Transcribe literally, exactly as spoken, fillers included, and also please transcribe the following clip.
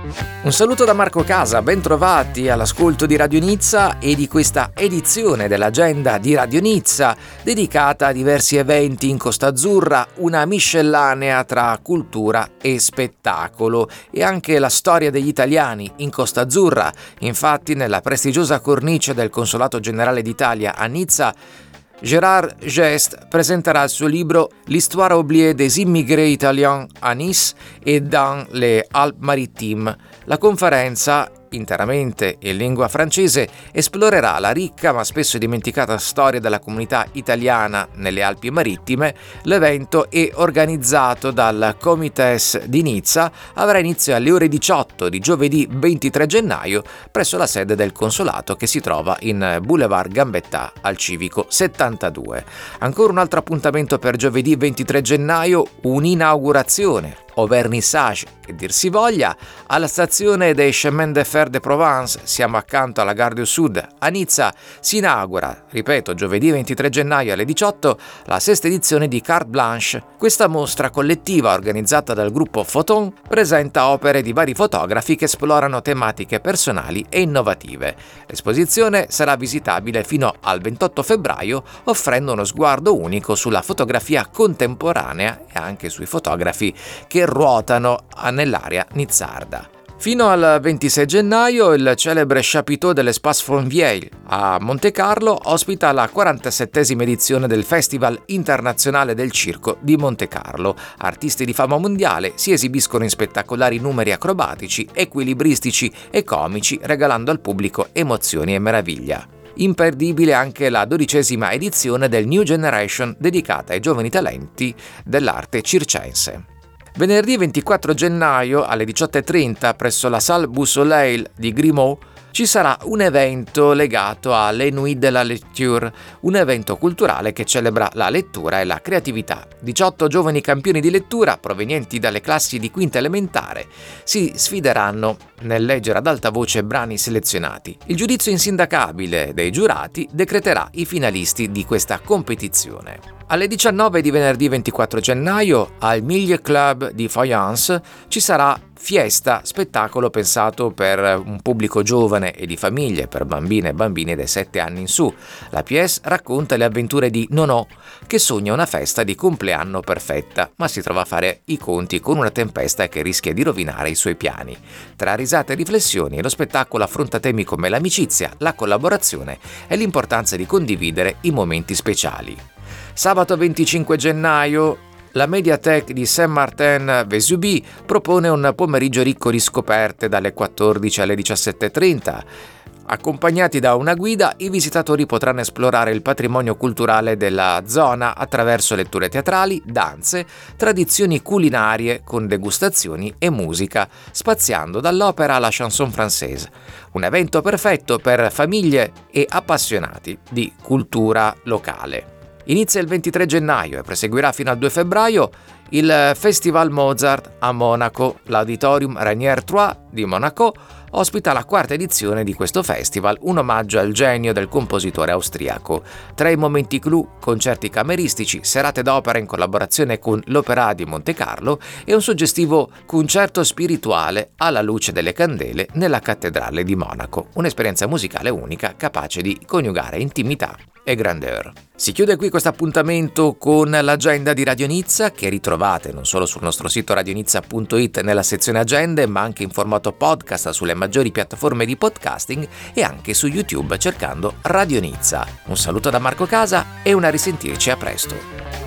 Un saluto da Marco Casa, ben trovati all'ascolto di Radio Nizza e di questa edizione dell'agenda di Radio Nizza dedicata a diversi eventi in Costa Azzurra, una miscellanea tra cultura e spettacolo e anche la storia degli italiani in Costa Azzurra. Infatti, nella prestigiosa cornice del Consolato Generale d'Italia a Nizza, Gérard Gest presenterà il suo libro L'histoire oubliée des immigrés italiens à Nice et dans les Alpes-Maritimes. La conferenza, interamente in lingua francese, esplorerà la ricca ma spesso dimenticata storia della comunità italiana nelle Alpi Marittime. L'evento è organizzato dal Comites di Nizza, avrà inizio alle ore diciotto di giovedì ventitré gennaio presso la sede del consolato che si trova in Boulevard Gambetta al Civico settantadue. Ancora un altro appuntamento per giovedì ventitré gennaio, un'inaugurazione o vernissage, che dir si voglia, alla stazione dei Chemins de Fer de Provence, siamo accanto alla Gare du Sud. A Nizza si inaugura, ripeto, giovedì ventitré gennaio alle diciotto, la sesta edizione di Carte Blanche. Questa mostra collettiva organizzata dal gruppo Photon presenta opere di vari fotografi che esplorano tematiche personali e innovative. L'esposizione sarà visitabile fino al ventotto febbraio, offrendo uno sguardo unico sulla fotografia contemporanea e anche sui fotografi che ruotano nell'area nizzarda. Fino al ventisei gennaio il celebre Chapiteau de l'Espace Fontvieille a Montecarlo ospita la quarantasettesima edizione del Festival Internazionale del Circo di Montecarlo. Artisti di fama mondiale si esibiscono in spettacolari numeri acrobatici, equilibristici e comici, regalando al pubblico emozioni e meraviglia. Imperdibile anche la dodicesima edizione del New Generation dedicata ai giovani talenti dell'arte circense. Venerdì ventiquattro gennaio alle diciotto e trenta presso la Salle Beausoleil di Grimaud ci sarà un evento legato alle Nuits de la Lecture, un evento culturale che celebra la lettura e la creatività. diciotto giovani campioni di lettura provenienti dalle classi di quinta elementare si sfideranno nel leggere ad alta voce brani selezionati. Il giudizio insindacabile dei giurati decreterà i finalisti di questa competizione. Alle diciannove di venerdì ventiquattro gennaio al Milieu Club di Fayence ci sarà Fiesta, spettacolo pensato per un pubblico giovane e di famiglie, per bambine e bambini dai sette anni in su. La pièce racconta le avventure di Nonò, che sogna una festa di compleanno perfetta, ma si trova a fare i conti con una tempesta che rischia di rovinare i suoi piani. Tra risate e riflessioni, lo spettacolo affronta temi come l'amicizia, la collaborazione e l'importanza di condividere i momenti speciali. Sabato venticinque gennaio la Mediathèque di Saint-Martin-Vésubie propone un pomeriggio ricco di scoperte dalle quattordici alle diciassette e trenta. Accompagnati da una guida, i visitatori potranno esplorare il patrimonio culturale della zona attraverso letture teatrali, danze, tradizioni culinarie con degustazioni e musica, spaziando dall'opera alla chanson française. Un evento perfetto per famiglie e appassionati di cultura locale. Inizia il ventitré gennaio e proseguirà fino al due febbraio il Festival Mozart a Monaco. L'Auditorium Rainier tre di Monaco ospita la quarta edizione di questo festival, un omaggio al genio del compositore austriaco. Tra i momenti clou, concerti cameristici, serate d'opera in collaborazione con l'Opéra di Montecarlo e un suggestivo concerto spirituale alla luce delle candele nella cattedrale di Monaco. Un'esperienza musicale unica, capace di coniugare intimità e grandeur. Si chiude qui questo appuntamento con l'agenda di Radio Nizza, che ritrovate non solo sul nostro sito radionizza punto it nella sezione agende, ma anche in formato podcast sulle maggiori piattaforme di podcasting e anche su YouTube cercando Radio Nizza. Un saluto da Marco Casa e una risentirci a presto.